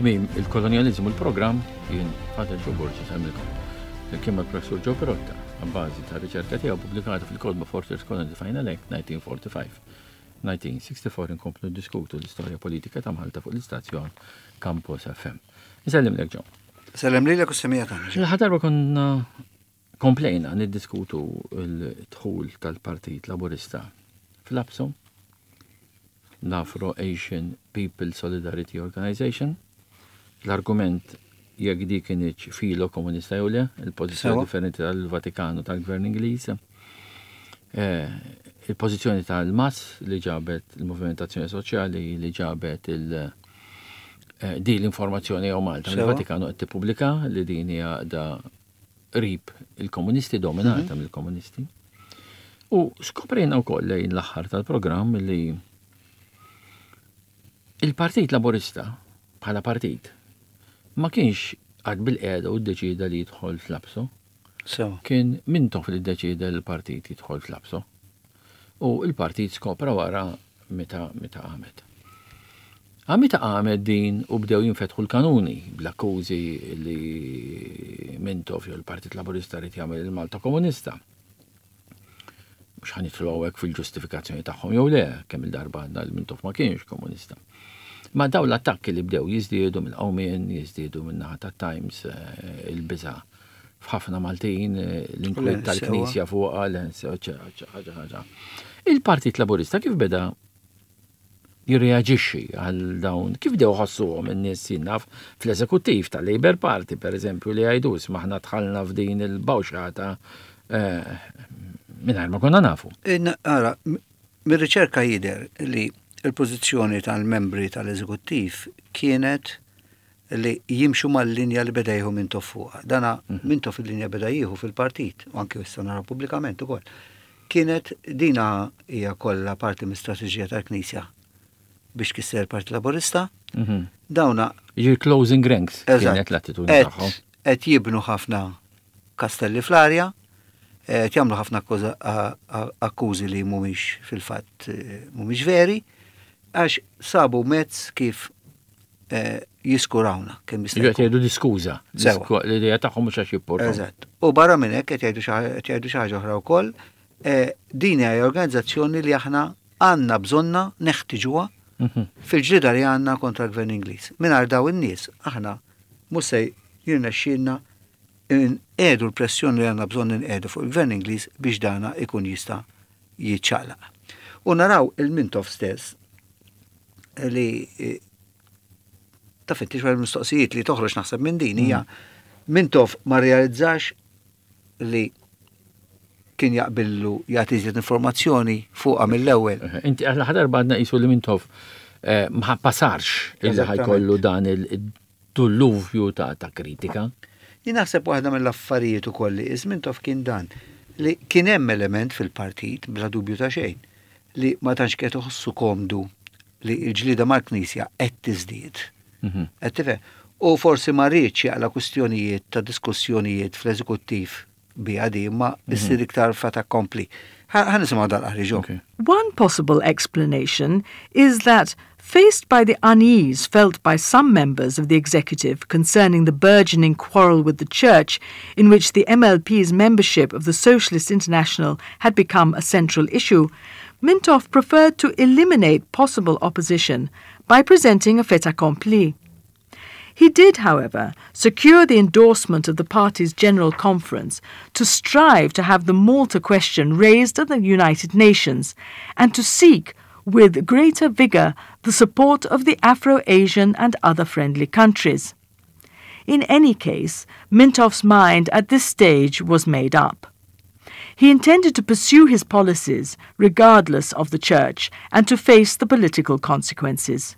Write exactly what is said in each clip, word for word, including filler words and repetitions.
tmiem il-kolonializmu l-programm jien Father Joe Borges għamilkom. Il-kien mal-Professur Joe Perotta għabbażi ta' riċerka tiegħu pubblikata fil-Kodba Forters Colony Final Act nineteen forty-five nineteen sixty-four inkomplu diskutu l-istorja politika ta' Malta fuq l-istazzjon Campus F M. Isellim lek Joe. Salem li l-ek u semijat għana. Il-ħadarba konna komplejna niddiskutu l-dħul tal-Partit Laburista fl-Absu, l-Afro-Asian People Solidarity Organization. L-argument jekk di kienieċ filo komunista jew le, il-pożizzjoni differenti tal-Vatikanu tal-Gvern Ingliż. Il-pożizzjoni tal-Mas li ġabet il-movimentazzjoni soċjali li ġabet il- di l-informazzjoni jew Malta. Il-Vatikanu qed tippubblika li din hija da rib il-komunisti dominata mill-komunisti. U skoprejna wkoll lejn l-aħħar tal-programm li il-Partit Laburista bħala partit ma kienx għad bil-qeda u d-deċida li jidħol fl-Absu. Kien Mintoff li d-deċida l-partit jidħol fl-Absu. U il-partit skopra wara meta meta għamet. Għamita għamet din u bdew jinfetħu l-kanuni bl-akkużi li Mintoff jew il-Partit Laburista rrid jagħmel il-Malta Komunista. Mhux ħanitlu hawnhekk fil-ġustifikazzjoni tagħhom jew le, kemm il-darba għandna l-Mintoff ma kienx komunista. Ma daw l-attakki li bdew jiżdiedu mill-qawmien, jiżdiedu min-naħa tat-Times, il-biża' f'ħafna Maltin, l-inkwiet tal-Knisja fuqha, ħaġa ħaġa. Il-Partit Laburista kif beda jirreaġixxi għal dawn, kif bdew ħossuhom in-nies jinnaf fl-eżekuttiv tal-Labour Party, pereżempju, li jgħidu isma' aħna dħalna f'din il-bawxata mingħajr ma konna nafu. Ara, mir-riċerka jidher li il-pożizzjoni tal-membri tal-eżekuttiv kienet li jimxu mal-linja li beda jieħu Mintoff fuqha. Dana Mintoff il-linja beda jieħu fil-partit, u anke issa nara pubblikament ukoll. Kienet dina hija kollha parti mis-strateġija tal-Knisja biex kisser Partit Laburista. Dawna Your closing ranks kienet l-attitudni tagħhom. Qed jibnu ħafna kastelli fl-arja, qed jagħmlu ħafna akkużi li mhumiex fil-fatt mhumiex veri, għax sabu mezz kif jiskurawna kemm jista' jkun. Jgħidu diskuża. L-idea tagħhom mhux għax jipportaw. Eżatt. U barra minn hekk qed jgħidu xi ħaġa oħra wkoll, din hija organizzazzjoni li aħna għandna bżonna neħtiġuha fil-ġlieda li għandna kontra l-Gvern Ingliż. Mingħajr daw in-nies aħna mhux se jirnexxielna nqiegħdu l-pressjoni li għandna bżonn inqiegħdu fuq il-Gvern Ingliż biex dana ikun jista' jiċċaqlaq. U naraw il-Mintoff stess li ta' fittix għal mistoqsijiet li toħroġ naħseb minn din hija Mintoff ma realizzax li kien jaqbillu jagħti iżjed informazzjoni fuqha mill-ewwel. Inti aħna ħadar badna qisu li Mintoff ma passarx illi ħajkollu dan il-tulluvju ta' kritika. Jien naħseb waħda mill-affarijiet ukoll li Mintoff kien dan li kien hemm element fil-partit bla dubju ta' xejn li ma tantx qed iħossu komdu li l-ġlida mal-Knisja qed tiżdied. Qed tifhem. U forsi ma rridx jaqla kwistjonijiet ta' diskussjonijiet fl-eżekuttiv biha di ma issir iktar fata kompli. Ħanisimgħu dal-qari. One possible explanation is that, faced by the unease felt by some members of the executive concerning the burgeoning quarrel with the Church, in which the M L P's membership of the Socialist International had become a central issue, Mintoff preferred to eliminate possible opposition by presenting a fait accompli. He did, however, secure the endorsement of the party's General Conference to strive to have the Malta question raised at the United Nations and to seek, with greater vigour, the support of the Afro-Asian and other friendly countries. In any case, Mintoff's mind at this stage was made up. He intended to pursue his policies regardless of the Church and to face the political consequences.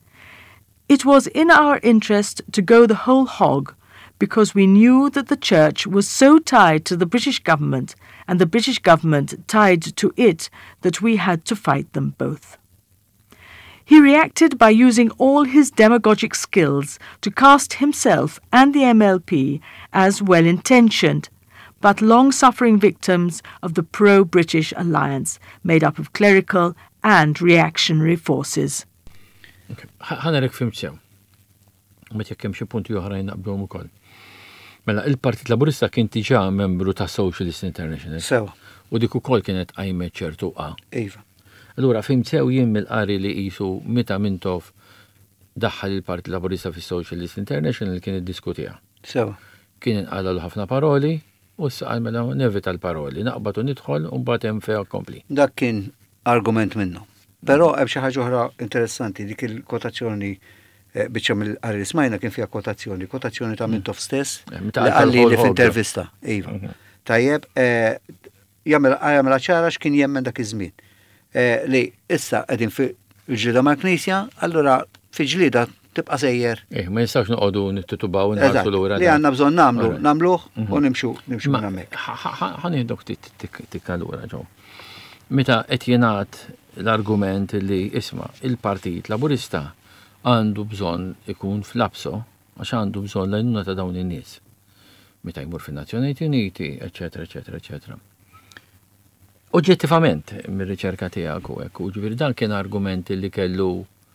It was in our interest to go the whole hog because we knew that the Church was so tied to the British government and the British government tied to it that we had to fight them both. He reacted by using all his demagogic skills to cast himself and the M L P as well-intentioned, but long-suffering victims of the pro-British alliance made up of clerical and reactionary forces. Ħana rek fimt sew. Ma jekk hemm xi punti oħrajn naqblhom ukoll. Mela il-Partit Laburista kien diġà membru ta' Socialist International. Sewa. U dik ukoll kienet qajmet ċertu qa. Iva. Allura fim sew jien mill-qari li qisu meta Mintoff daħħal il-Partit Laburista fis-Socialist International kien iddiskutiha. Sewa. Kien inqala ħafna paroli u s-saqal mela nevita l-paroli, naqbad u nidħol u mbagħad hemm fejn kompli. Dak kien argument minnu. Però hemm xi ħaġa oħra interessanti dik il-kotazzjoni biċċa mill-qari smajna kien fiha kotazzjoni, kotazzjoni ta' Mintoff stess li qalli li f'intervista. Iva. Tajjeb, jagħmel ċara x'kien jemmen dak iż-żmien. Li issa qegħdin fil-ġlieda mal-Knisja, allura fil-ġlieda tibqa' sejjer. Eh, ma jistax noqogħdu nittitubaw u nħarsu lura. Li għandna bżonn nagħmlu, nagħmluh u nimxu nimxu minn hemmhekk. Ħanieħdok tikka lura ġew. Meta qed jingħad l-argument li isma' il-Partit Laburista għandu bżonn ikun fl-abso għax għandu bżonn l-għajnuna ta' dawn in-nies. Meta jmur fin-Nazzjonijiet Uniti, eċetera, eċetera, eċetera. Oġġettivament mir-riċerka tiegħek u hekk, u ġifieri dan kien argument li kellu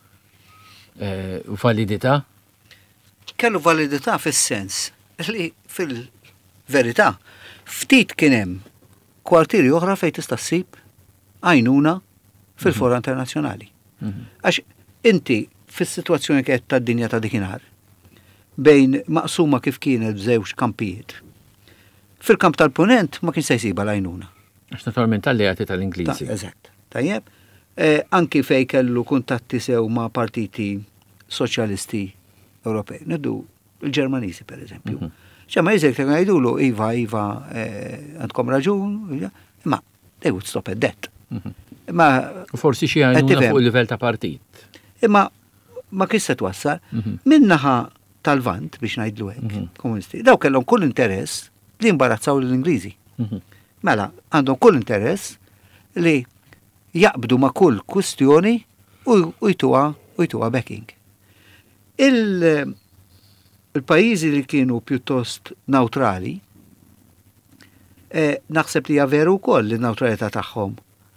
validità? Kellu validità fis-sens li fil-verità ftit kien hemm kwartieri oħra fejn tista' ssib għajnuna fil-fora internazzjonali. Għax inti fis-sitwazzjoni kienet tad-dinja ta' dikinhar bejn maqsuma kif kienet b'żewġ kampijiet. Fil-kamp tal-punent ma kien se jsiba l-għajnuna. Għax naturalment tal-alleati tal-Ingliżi. Eżatt. Tajjeb. Anki fej kellu kuntatti sew ma' partiti soċjalisti Ewropej. Niddu il-Ġermaniżi per eżempju. ċemma jizek ta' għajdulu, Iva, Iva, għandkom raġun, ma they would stop at that. Forsi xi għajnuna fuq il-livell ta' partit. Imma ma kissa twassal, minnaħa tal-vant biex ngħidlu hekk, komunisti. Daw kellhom kull interess li imbarazzaw l-Ingliżi. Mela, għandhom kull interess li jaqbdu ma' kull kwistjoni u jtuha u jtuha backing. Il-pajjiżi li kienu pjuttost neutrali, naħseb li javeru wkoll li n-neutralità tagħhom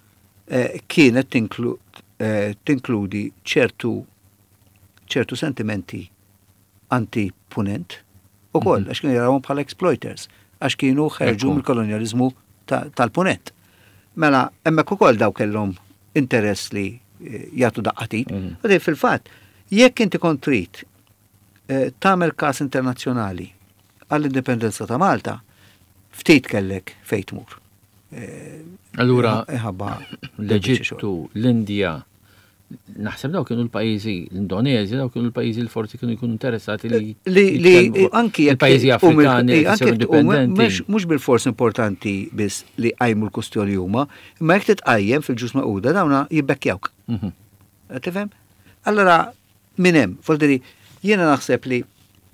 kienet tinkludi ċertu ċertu sentimenti anti-punent ukoll għax kienu jarawhom bħala exploiters, għax kienu ħerġu mill-kolonializmu tal-punent. Mela, hemmhekk ukoll daw kellhom interess li jagħtu daqqatit. U fil-fatt, jekk inti kont trid tagħmel każ internazzjonali għall-indipendenza ta' Malta, ftit kellek fejn tmur. Allura l-Eġittu, l-Indja, naħseb daw kienu l-pajjiżi, l-Indonezja, daw kienu l-pajjiżi li forsi kienu jkunu interessati li li anki il-pajjiżi Afrikani indipendenti. Mhux bil-fors importanti biss li qajmu l-kustjoni huma, imma jekk titqajjem fil-ġus maquda dawna jibbekkjawk. Tifhem? Allora minn hemm, forsi jiena naħseb li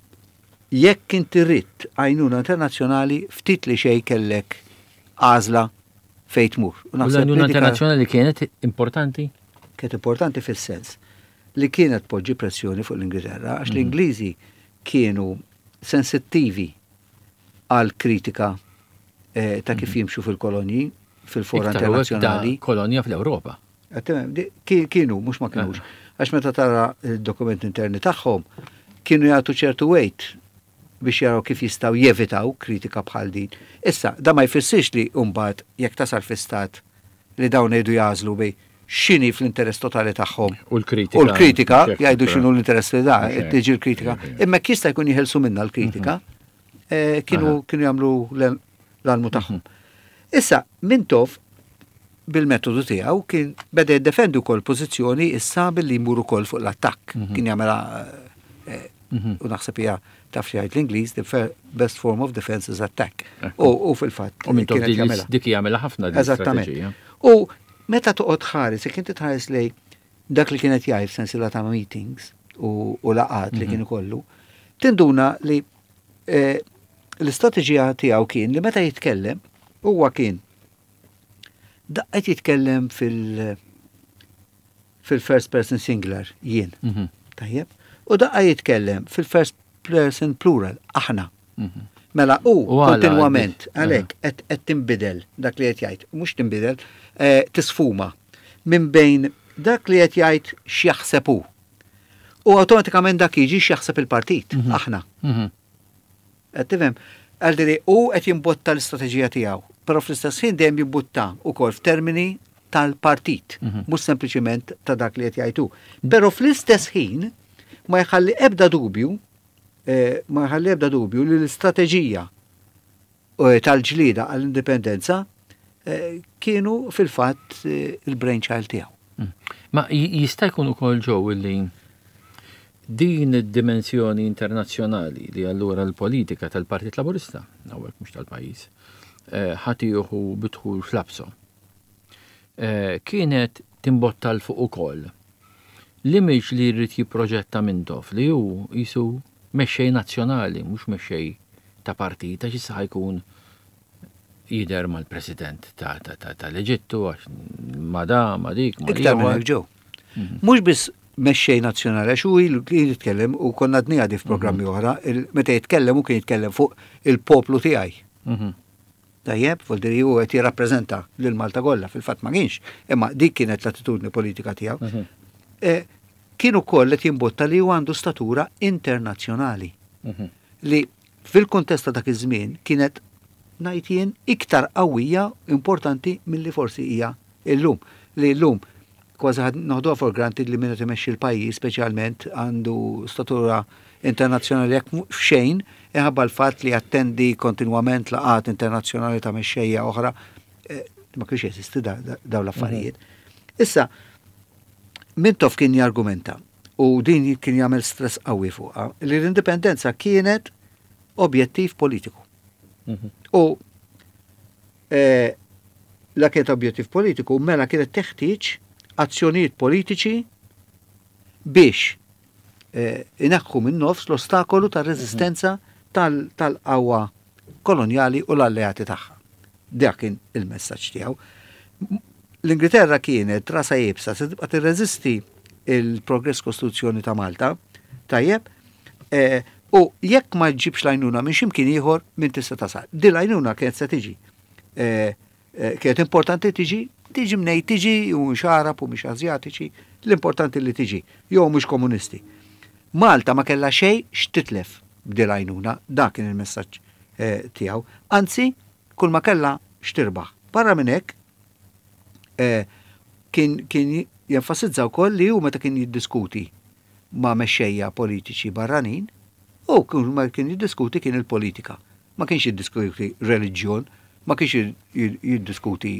jekk inti rrid għajnuna internazzjonali ftit li xejn kellek għażla fejn tmur. U l-għajnuna internazzjonali kienet importanti? Kienet importanti fil-sens li kienet poġġi pressjoni fuq l-Ingilterra għax l-Ingliżi kienu sensittivi għal kritika ta' kif jimxu fil-kolonji fil-fora internazzjonali. Kolonja fl-Ewropa. Kienu, mhux ma kienux. Għax meta tara il-dokument interni tagħhom kienu jagħtu ċertu weight biex jaraw kif jistgħu jevitaw kritika bħal din. Issa, da ma jfissirx li mbagħad jekk tasal fi-stat li dawn jgħidu jażlu bej x'inhi fl-interess totali tagħhom. U l-kritika. U l-kritika jgħidu x'inhu l-interess li da, tiġi l-kritika. Imma jista' jkun jħelsu minnha l-kritika, kienu kienu jagħmlu l-almu tagħhom. Issa, Mintoff bil-metodu tiegħu kien beda jiddefendi wkoll pożizzjoni issa billi jmur ukoll fuq l-attakk. Kien jagħmilha u naħseb hija taf xi jgħid l-Ingliż, the best form of defense is attack. U fil-fatt. U Mintoff dik jagħmilha ħafna dik strateġija. U meta toqgħod ħares, jekk inti tħares lej dak li kienet jgħid sensiela ta' meetings u laqat li kien ikollu, tinduna li l-istrateġija tiegħu kien li meta jitkellem huwa kien daqqet jitkellem fil fil-first person singular jien. Tajjeb? U daqqa jitkellem fil-first person plural aħna. Mela u kontinwament għalhekk qed tinbidel dak li qed jgħid, mhux tinbidel, tisfuma minn bejn dak li qed jgħid x'jaħseb hu U automatikament dak jiġi x'jaħseb il-partit, aħna. Qed tifhem, għaldiri u qed jimbotta l-istrateġija tiegħu, però fl-istess ħin dejjem jimbotta wkoll f'termini tal-partit, mhux sempliċiment ta' dak li qed jgħidu. Però fl-istess ħin ma jħalli ebda dubju, ma jħalli ebda dubju li l-istrateġija tal-ġlida għall-indipendenza kienu fil-fatt il-brainchild tiegħu. Ma jista' jkun ukoll ġew illi din id-dimensjoni internazzjonali li allura l-politika tal-Partit Laburista, hawnhekk mhux tal-pajjiż, ħatieħu bidħul fl-abso. Kienet timbottal fuq ukoll l-image li jrid jipproġetta Mintoff li hu jisu mexxej nazzjonali, mhux mexxej ta' partita x'issa jkun jidher mal-President tal-Eġittu għax ma da, ma dik, ma iktar minn hekk ġew. Mhux biss mexxej nazzjonali għax hu kien jitkellem u konna dnija di f'programmi oħra, meta jitkellem u kien jitkellem fuq il-poplu tiegħi. Tajjeb, vuol dire hu qed jirrappreżenta lil Malta kollha, fil-fatt ma kienx, imma dik kienet l-attitudni politika tiegħu. Kien ukoll qed jimbotta li hu għandu statura internazzjonali. Li fil-kuntest ta' dak iż-żmien kienet ngħid jien iktar qawwija importanti milli forsi hija llum. Li llum kważi noħduha for granted li min qed imexxi l-pajjiż speċjalment għandu statura internazzjonali jekk f'xejn iħabba l-fatt li attendi kontinwament laqat internazzjonali ta' mexxejja oħra ma kienx jeżisti dawn l-affarijiet. Issa Mintoff kien jargumenta u din kien jagħmel stress qawwi fuqha li l-indipendenza kienet objettiv politiku. U la kienet objettiv politiku mela kienet teħtieġ azzjonijiet politiċi biex inaħħu minn nofs l-ostakolu ta' rezistenza tal-qawwa koloniali u l-alleati tagħha. Dak kien il-messaġġ tiegħu. L-Ingilterra kienet rasa jibsa se tibqa' tirreżisti il-progress kostituzzjoni ta' Malta, tajjeb, u jekk ma ġibx lajnuna minn ximkien ieħor minn tista' tasal. Di lajnuna kienet se tiġi. Kienet importanti tiġi, tiġi mnej tiġi u mhux Arab u mhux Asjatiċi, l-importanti li tiġi, jew mhux komunisti. Malta ma kellha xejn x'titlef b'di lajnuna, dak kien il-messaġġ tiegħu. Anzi, kull ma kellha x'tirbaħ. Barra minn hekk kien kien jenfasizza wkoll li hu meta kien jiddiskuti ma' mexxejja politiċi barranin, u kull ma kien jiddiskuti kien il-politika. Ma kienx jiddiskuti reliġjon, ma kienx jiddiskuti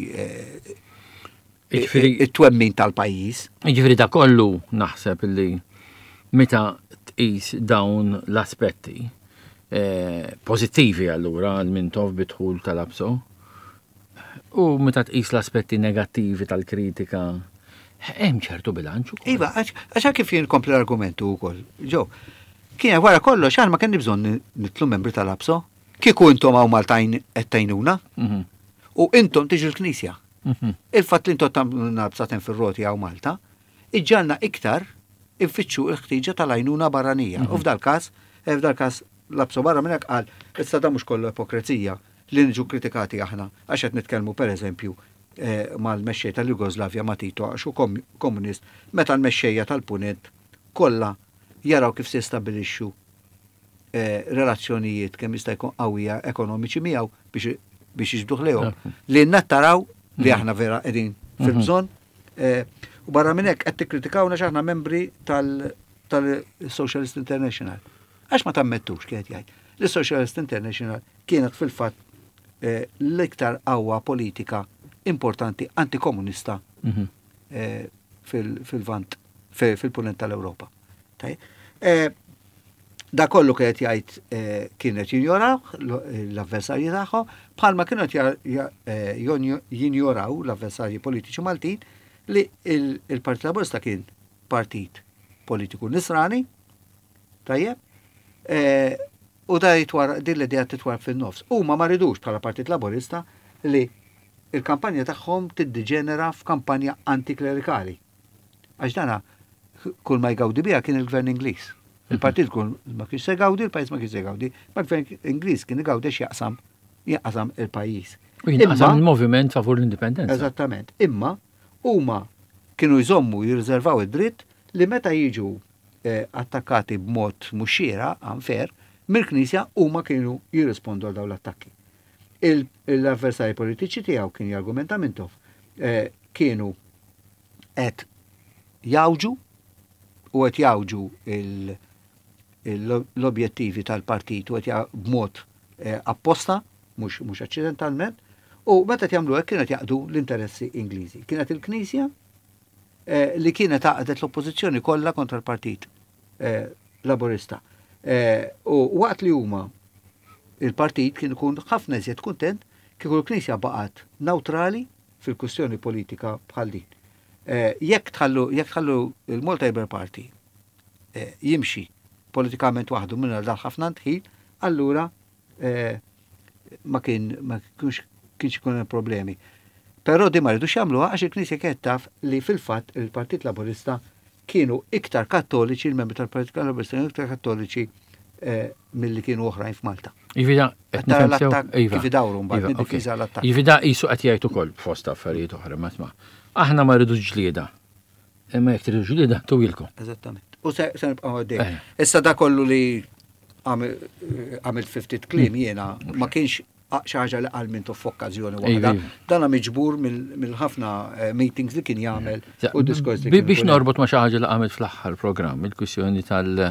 it-twemmin tal-pajjiż. Jiġifieri da kollu naħseb li meta tqis dawn l-aspetti pożittivi allura għal Mintoff bidħul tal-abso u meta tqis l-aspetti negattivi tal-kritika hemm ċertu bilanċ ukoll. Iva, għax kif jien kompli l-argumentu wkoll. Ġew, kien wara kollox għal ma kien bżonn nitlu membri tal-abso. Kieku intom hawn Maltajn qed tgħinuna u intom tiġi l-Knisja. Il-fatt li intom tagħmlu bsaten fir-roti hawn Malta, iġġalna iktar infittxu l-ħtieġa tal-għajnuna barranija. U f'dal każ, f'dal każ l-abso barra minn hekk qal, issa da mhux kollu ipokrezija li niġu kritikati aħna għax qed nitkellmu pereżempju mal-mexxej tal-Jugoslavja ma' Tito għax hu komunist, meta l-mexxejja tal-Punent kollha jaraw kif se jistabbilixxu relazzjonijiet kemm jista' jkun qawwija ekonomiċi miegħu biex biex jiġbduh lejhom. Li nattaraw li aħna vera qegħdin fil-bżonn u barra minn hekk qed tikkritikawna x'aħna membri tal-Socialist International. Għax ma tammettux kienet jgħid. L-Socialist International kienet fil-fatt l-iktar qawwa politika importanti antikomunista fil-vant, fil-punent tal-Ewropa. Da kollu kienet jgħid kienet jinjoraw l-avversarji tagħhom, bħalma kienet jinjoraw l-avversarji politiċi Maltin li il-Partit Laburista kien partit politiku nisrani, tajjeb, u da jitwar din l-idea titwar fin-nofs. Huma ma ridux bħala Partit Laburista li il-kampanja tagħhom tiddiġenera f'kampanja antiklerikali. Għax dana kull ma jgawdi biha kien il-Gvern Ingliż. Il-partit kull ma kienx se jgawdi, il-pajjiż ma kienx se jgawdi, ma l-Gvern Ingliż kien igawdex jaqsam jaqsam il-pajjiż. U jinqasam il-moviment favur l-indipendenza. Eżattament. Imma huma kienu jżommu jirriservaw id-dritt li meta jiġu attakkati b'mod mhux xiera, unfair, mill-Knisja huma kienu jirrispondu għal dawn l-attakki. L-avversari politiċi tiegħu kien jargumenta Mintoff kienu qed jawġu u qed jawġu l-objettivi tal-partit u qed b'mod apposta, mhux mhux accidentalment, u meta jagħmlu hekk kienet jaqdu l-interessi Ingliżi. Kienet il-Knisja li kienet għaqdet l-oppożizzjoni kollha kontra l-Partit Laburista. U waqt li huma il-partit kien ikun ħafna iżjed kuntent kieku l-Knisja baqgħet neutrali fil-kwistjoni politika bħal din. Jekk tħallu jekk tħallu il-Malta Labour Party jimxi politikament waħdu minn dal ħafna ntħil, allura ma kien ma kienx kienx ikun problemi. Però di ma rridux jagħmluha għax il-Knisja kienet taf li fil-fatt il-Partit Laburista kienu iktar kattoliċi, il-membri tal-Partit Laburista kienu iktar kattoliċi mill-li kienu oħrajn f'Malta. Jivida, kif idawru mbagħad niddifiża l-attakk. Jivida qisu qed jgħid ukoll fost affarijiet oħra ma tma'. Aħna ma rridux ġlieda. Imma jekk tridu ġlieda tuwilkom. Eżattament. U se nibqgħu għaddej. Issa da kollu li għamil ftit kliem jiena ma kienx xi ħaġa li qal Mintoff f'okkażjoni waħda. Dan miġbur mill-ħafna meetings li kien jagħmel u diskors li biex norbot ma xi ħaġa li għamel fl-aħħar programm, il-kwissjoni tal-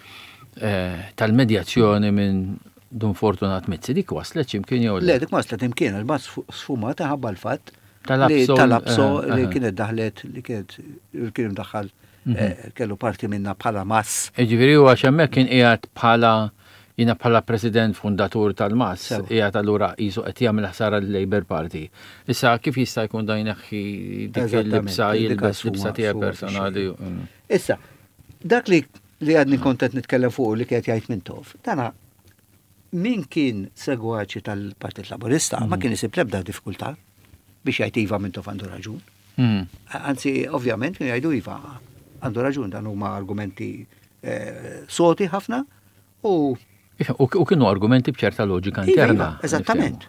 tal-medjazzjoni minn Dunfortunat Mizzi, dik waslet x'imkien jew le? Dik waslet imkien, il-bas sfumata ħabba l-fatt tal-abso li kienet daħlet li kienet kien imdaħħal kellu parti minna bħala mass. Ġifieri huwa x'hemmhekk kien qiegħed bħala jiena bħala president fundatur tal-mass, qiegħed allura qisu qed jagħmel ħsara l-Labour Party. Issa kif jista' jkun dan jneħħi dik il-libsa jilbes libsa tiegħek personali. Issa, dak li li għadni kontet nitkellem fuq li kiet jgħid Mintoff. Dana, min kien segwaċi tal-Partit Laburista, ma kien isib lebda diffikultà biex jgħid iva Mintoff għandu raġun. Anzi, ovvjament, kien jgħidu iva għandu raġun, dan huma argumenti soti ħafna u u kienu argumenti b'ċerta loġika interna. Eżattament.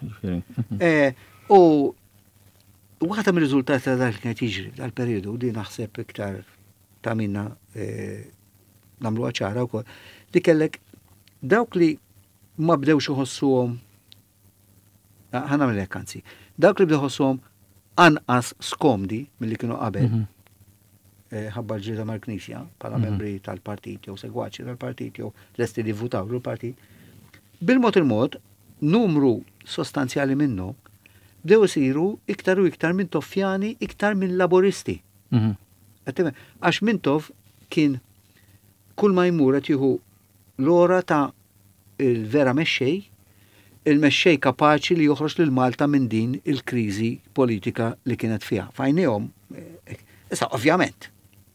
U waħda mir-riżultati ta' dak kienet jiġri dal-perjodu di naħseb iktar ta' minna namlu ċara u kol, li kellek dawk li ma bdewx uħossuhom, ħana mill-ek anzi, dawk li bdew uħossuhom anqas skomdi mill-li kienu qabel, ħabba ġrida mal-Knisja, pala membri tal-partit, jew segwaċi tal-partit, jew lesti li votaw l-partit, bil-mod il-mod, numru sostanzjali minnu, bdew isiru iktar u iktar minn toffjani, iktar minn laboristi. Għax Mintoff kien kull ma jmur qed jieħu l-ora ta' il-vera mexxej, il-mexxej kapaċi li joħroġ lil Malta minn din il-kriżi politika li kienet fiha. Fajnihom, issa ovvjament.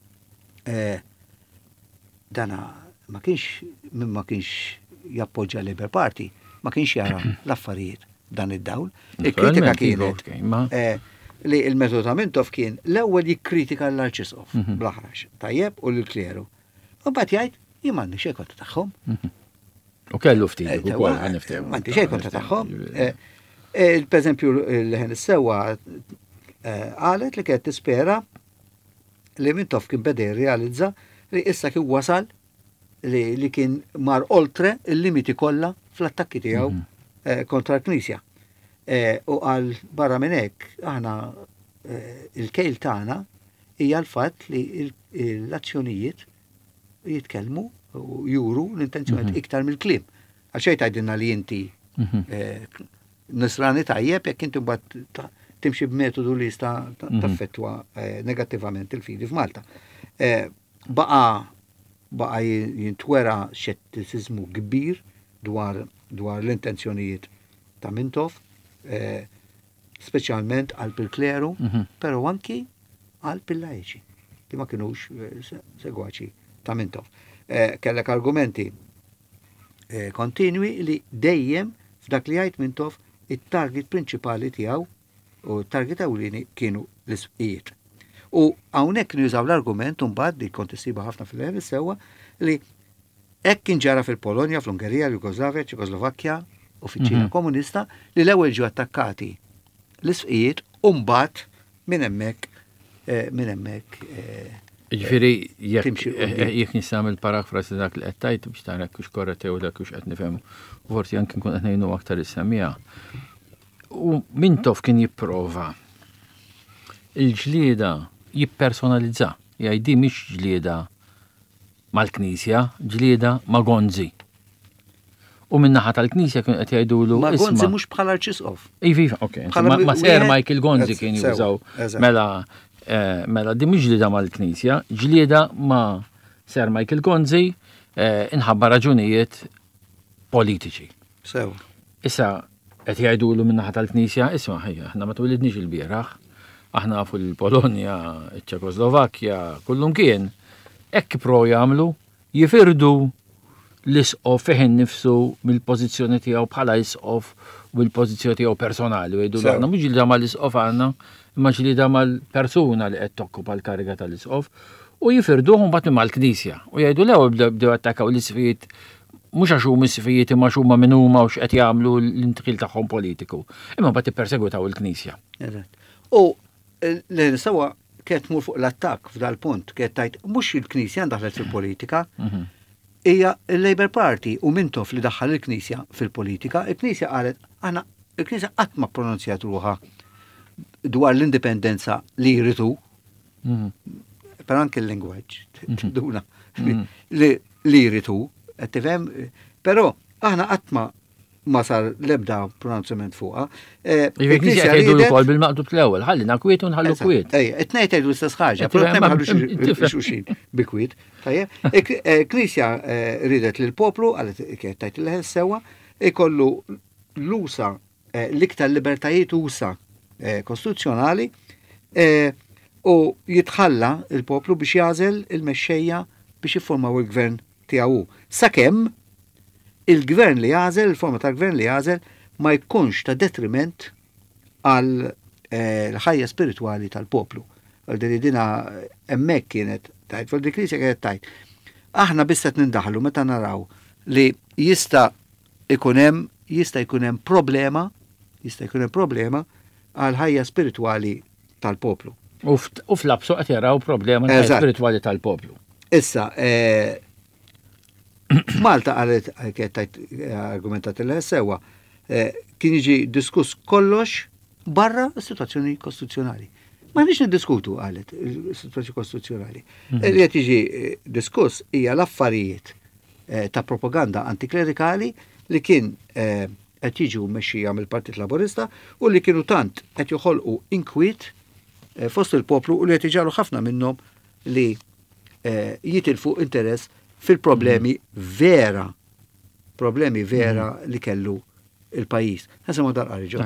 Dana ma kienx min ma kienx jappoġġja Labour Party, ma kienx jara l-affarijiet dan id-dawl. Il-kritika kienet li il-metodu ta' Mintoff kien l-ewwel jikkritika l-Arċisqof bl-aħrax tajjeb u l-klieru. U bat jgħid, jimanni xej konta tagħhom. U kellu ftit ukoll ħan niftehmu. M'għandi xej konta tagħhom. Per l-ħen is-sewwa qalet li kienet tispera li Mintoff kien beda jirrealizza li issa kien wasal li kien mar oltre il-limiti kollha fl-attakki tiegħu kontra l-Knisja. U qal barra minn hekk aħna il-kejl tagħna hija l-fatt li l-azzjonijiet jitkellmu u juru l-intenzjoni iktar mill-kliem. Għaxej tajdinna li inti nisrani tajjeb jekk inti mbagħad timxi b'metodu li jista' taffettwa negattivament il-fidi f'Malta. Baqa baqa jintwera xettiżmu kbir dwar dwar l-intenzjonijiet ta' Mintoff, speċjalment għal pil-kleru, però anki għal pil-laiċi, li ma kienux segwaċi ta' Mintoff. Kellek argumenti kontinwi li dejjem f'dak li jgħid Mintoff it-target prinċipali tiegħu u t-target ewlieni kienu l-isqijiet. U hawnhekk nużaw l-argument mbagħad li kont issiba ħafna fil-level sewwa li hekk kien ġara fil-Polonja, fl-Ungerija, l-Jugoslavja, Ċekoslovakkja u fiċ-Ċina komunista li l-ewwel ġew attakkati l-isqijiet u mbagħad minn hemmhekk minn hemmhekk Ġifieri jekk nisam il-parafrasi dak li qed tajt biex tara kux korretew dak kux qed nifhem u forsi anke nkun qed ngħinu aktar is-semija. U Mintoff kien jipprova il-ġlieda jippersonalizza, jgħid mhix ġlieda mal-Knisja, ġlieda ma' Gonzi. U min-naħa tal-Knisja kien qed jgħidulu ma' Gonzi mhux bħala Arċisqof. Iva, okay. Ma' Ser Michael Gonzi kien jużaw mela mela di mhux ġlieda mal-Knisja, ġlieda ma' Ser Michael Gonzi inħabba raġunijiet politiċi. Sew. Issa qed jgħidulu min-naħa tal-Knisja, isma' ħejja, aħna ma twilidniex il-bieraħ, aħna fil-Polonja, iċ-Ċekoslovakkja, kullum kien, hekk pro jagħmlu jifirdu l-isqof fiħin nifsu mill-pożizzjoni tiegħu bħala isqof u mill-pożizzjoni tiegħu personali. U jgħidu aħna mhux ġilda mal-isqof għandna, imma ġilda mal-persuna li qed tokkupa l-kariga tal-isqof u jifirduhom mbagħad mal-Knisja. U jgħidu l-ewwel bdew attakkaw l-isfijiet mhux għax huma s-sifijiet imma x'huma min huma u x'qed jagħmlu l-intqil tagħhom politiku. Imma mbagħad ippersegwitaw il-Knisja. U l-sewa kiet mur fuq l-attak f'dal punt, kiet tajt, mux il-Knisja daħlet fil-politika, hija il-Labour Party u Mintoff li daħħal il-Knisja fil-politika, il-Knisja qalet, għana, il-Knisja qatt ma pronunzjat ruħa dwar l-indipendenza li jritu, per anke l-lingwaġġ, duna, li jritu, għattifem, pero aħna qatt ma ma sar lebda pronunzjament fuqa. Il-Knisja jgħidu l-kol bil-maqdut l-ewwel, ħallina kwiet u nħallu kwiet. Ej, it-tnejn jgħidu l-istess ħaġa, però ma ħallux xuxin bi kwiet. Il-Knisja ridet lill-poplu, għalet kiet tajt il-ħel sewa, ikollu l-usa l-iktar libertajiet usa kostituzzjonali u jitħalla il-poplu biex jażel il-mexxejja biex jiffurmaw il-gvern tiegħu. Sakemm il-gvern li jażel, il-forma tal-gvern li jażel, ma jkunx ta' detriment għal l-ħajja spirituali tal-poplu. Għal dina emmek kienet tajt, għal dik Knisja kienet tajt. Aħna bisset nindaħlu meta naraw li jista' ikunem jista' jkunem problema, jista' jkunem problema għal ħajja spirituali tal-poplu. U fl-absu qed jaraw problema għal ħajja spirituali tal-poplu. Issa, Malta għalet għalet argumentat il-sewa, kien jiġi diskuss kollox barra s-situazzjoni kostituzzjonali. Ma nix niddiskutu għalet il-situazzjoni kostituzzjonali. Li għet jiġi diskuss hija l-affarijiet ta' propaganda antiklerikali li kien għet jiġu mexxija mill-Partit Laburista u li kienu tant għet joħolqu inkwiet fost il-poplu u li għet iġalu ħafna minnhom li jitilfu interess fil-problemi vera, problemi vera li kellu il-pajis. Nasimu dar-qarġu.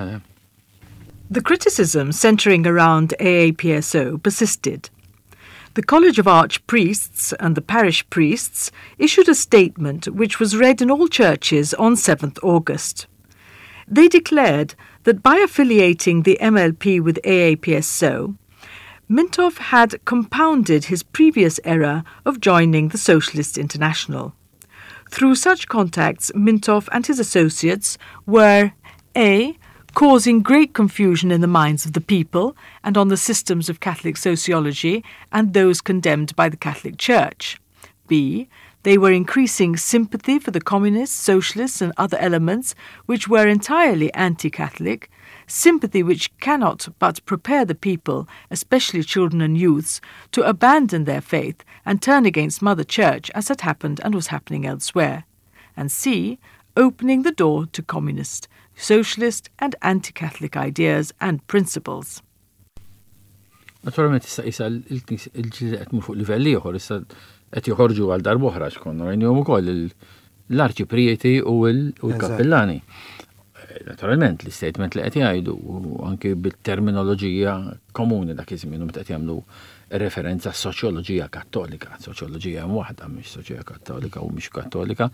The criticism centering around A A P S O persisted. The College of Archpriests and the parish priests issued a statement which was read in all churches on seventh August. They declared that by affiliating the M L P with A A P S O, Mintoff had compounded his previous error of joining the Socialist International. Through such contacts, Mintoff and his associates were A. causing great confusion in the minds of the people and on the systems of Catholic sociology and those condemned by the Catholic Church. B. They were increasing sympathy for the communists, socialists and other elements which were entirely anti-Catholic, sympathy which cannot but prepare the people, especially children and youths, to abandon their faith and turn against Mother Church as had happened and was happening elsewhere. And C. Opening the door to communist, socialist and anti-Catholic ideas and principles. Naturalment issa issa il-ġilda qed fuq livelli ieħor issa qed joħorġu għal darba oħra x'konna rajnihom ukoll l-arċiprieti u l-kappellani. Naturalment l-istatement li qed jgħidu u anke bit-terminoloġija komuni dak iż-żmien meta qed jagħmlu referenza soċjoloġija kattolika, soċjoloġija waħda mhix soċjoloġija kattolika u mhix kattolika.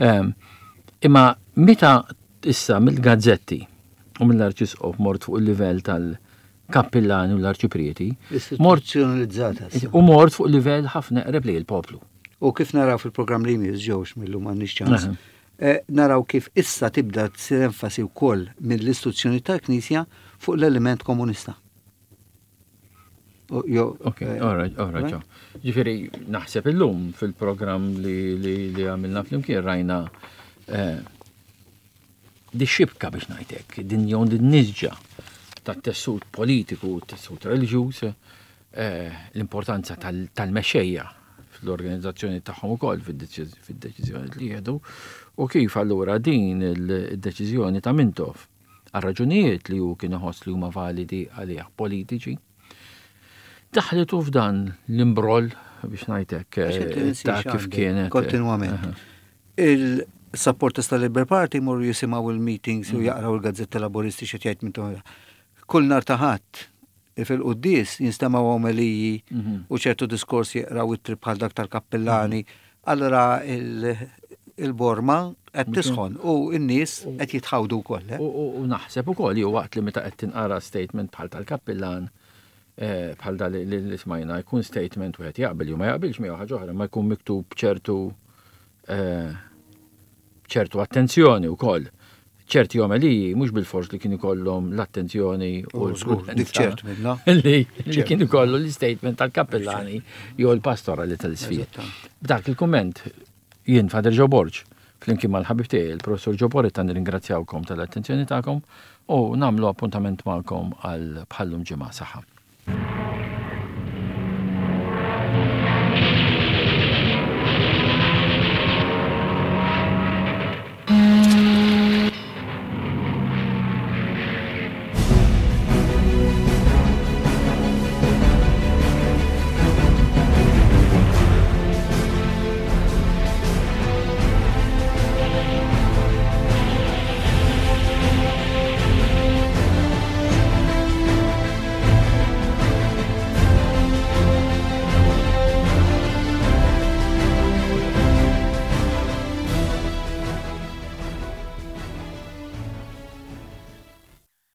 Imma meta issa mill-gazzetti u mill-arċisqof mort fuq il-livell tal-kappellani u l-arċiprieti, istituzzjonalizzata. U mort fuq il-livell ħafna qreb li l-poplu. U kif naraw fil-programm li jmiss ġewx millu m'għandniex ċans. Naraw kif issa tibda tsir enfasi wkoll mill-istituzzjoni tal-Knisja fuq l-element komunista. Ok, alright, alright. Ġifiri, naħseb illum fil-program li għamilna fl-imkien rajna di xibka biex najtek, din jon din nizġa ta' tessut politiku, tessut reliġjuż, l-importanza tal-mexxejja fl-organizzazzjoni tagħhom ukoll fid-deċiżjoni li jieħdu u kif allura din il-deċiżjoni ta' Mintoff għal-raġunijiet li hu kien iħoss li huma validi għalih politiċi daħletu f'dan l-imbroll biex ngħidlek ta' kif kienet. Kontinwament. Il-supporters tal-Labour Party morru jisimgħu il-meetings u jaqraw il-Gazzetta Laboristi xi jgħid minn kull nar ta' ħadd fil-qudies jinstemaw omeliji u ċertu diskors jaqraw it-trib bħal dak tal-kappellani, allora il-borma qed tisħon u n-nies qed jitħawdu wkoll. U naħseb ukoll jew waqt li meta qed tinqara statement bħal tal-kappellan bħal dal li smajna jkun statement wieħed jaqbel jew ma jaqbilx miegħu ħaġa oħra, ma jkun miktub ċertu ċertu attenzjoni wkoll. ċerti omeliji, mhux bil-fors li kienu kollhom l-attenzjoni u l-skrutenza li kienu kollu l-statement tal-kappellani jew l-pastorali tal-isfiet. B'dak il-kumment jien Fader Joe Borg flimkien mal-ħabib tiegħi il-Professur Joe Porretta nirringrazzjawkom tal-attenzjoni tagħkom u nagħmlu appuntament magħkom għal bħallum ġimgħa saħħa.